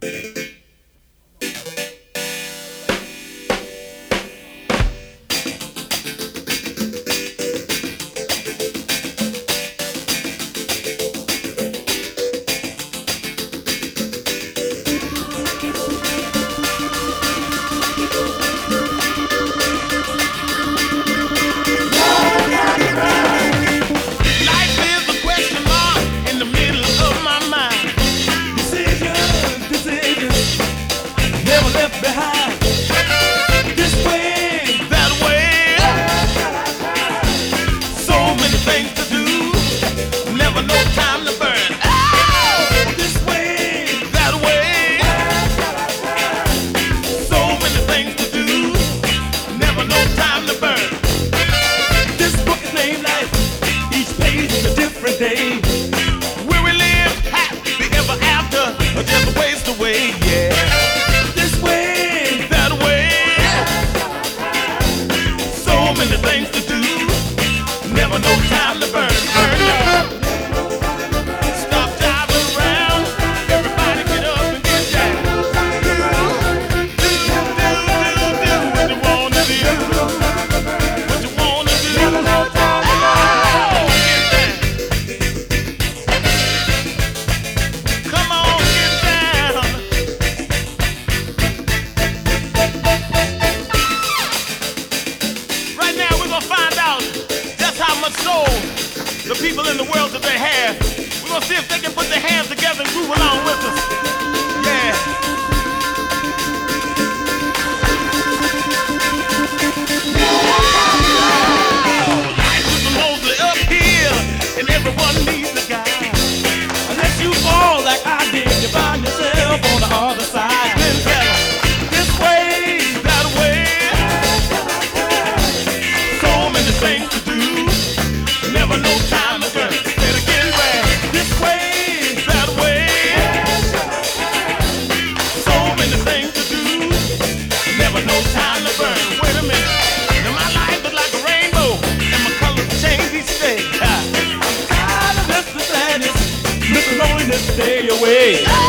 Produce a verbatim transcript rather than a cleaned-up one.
The people in the world that they have. We're gonna see if they can put their hands together and groove along with us. Yeah. Life is mostly uphill, and everyone needs a guide. Unless you fall like I did, you find yourself on the other side. Then tell 'em, this way, that way. So many things to do. Never no time to burn. Say it again, man. This way, that way. So many things to do. Never no time to burn. Wait a minute. Now my life is like a rainbow, and my colors change each day. I'm tired of this sadness, this loneliness, stay away.